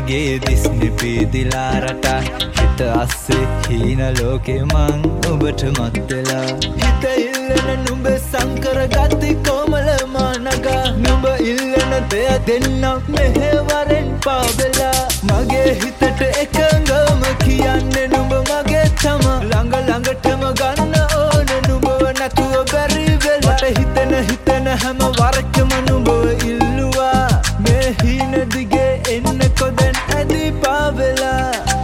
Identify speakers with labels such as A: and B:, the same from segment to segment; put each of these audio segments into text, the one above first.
A: මගේ දිස්නෙ පීදිලා රටා හිත අස්සේ හීන ලෝකෙ මං ඔබට මත් වෙලා හිත ඉල්ලන නුඹ සංකර ගති කොමල මානගා නුඹ ඉල්ලන දෙය දෙන්නම් මෙහෙවරෙන් පාවෙලා මගේ හිතට එකඟම කියන්නේ නුඹ මගේ තම ළඟ ළඟටම ගන්න ඕන නුඹව නැතුව බැරි වෙලා හිතන හැම වරකම නුඹව ඉල්ලුවා මේ හීන දිගේ එන්න කොදෙන් ඇදී පාවෙලා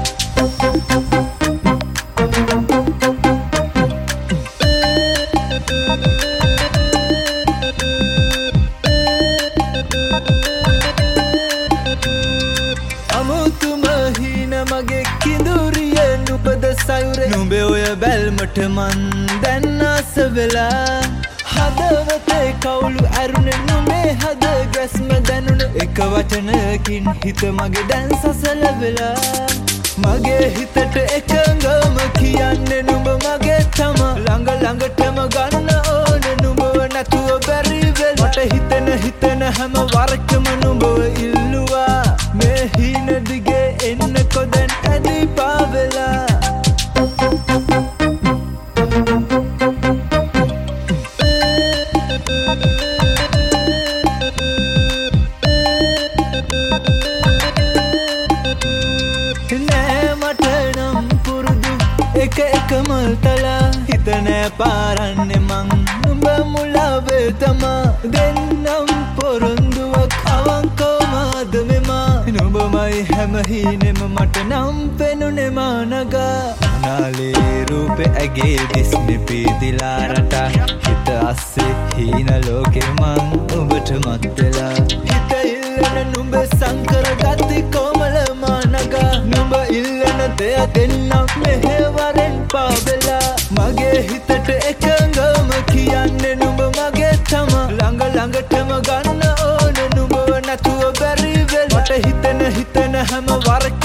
A: අමුතුම හීන මගේ කිඳුරිය නුඹද සයුරේ නුඹේ ඔය බැල්මට මන් දැන් ආස වෙලා හදවතේ කවුළු ඇරුණේ නුඹේ හද ගැස්ම දැනුණ එක වචනකින් හිත මගේ දැන් සසල වෙලා මගේ හිතට එකඟම කියන්නේ නුඹ මගේ තම ළඟ ළඟටම ගන්න ඕන නුඹව නැතුව බැරි වෙලා හිතන හැම වරකම නුඹව ඉල්ලුවා මේ හීන දිගේ එන්න කොදෙන් ඇදී පාවෙලා එකම තලා හිත නෑ පාරන්නේ මං නුඹ මුලාවේ තමා දෙන්නම් පොරොන්දුවක් අවංකවමද මෙමා නුඹමයි හැම හීනෙම මට නම් පෙනුනේ මානගා අනාලේ රූපේ ඇගේ දිස්නෙ පීදිලා රටා හිත අස්සේ හීන ලෝකෙ මං ඔබට මත් වෙලා හිත ඉල්ලන නුඹ සංකර ගති කොමල මානගා නුඹ ඉල්ලන දෙය දෙන්නම් මෙහෙවරෙන් පාවෙලා මගේ හිතට එකඟම කියන්නේ නුඹ මගේ තම ළඟ ළඟටම ගන්න ඕන නුඹව නැතුව බැරි වෙලා හිතන හැම වරක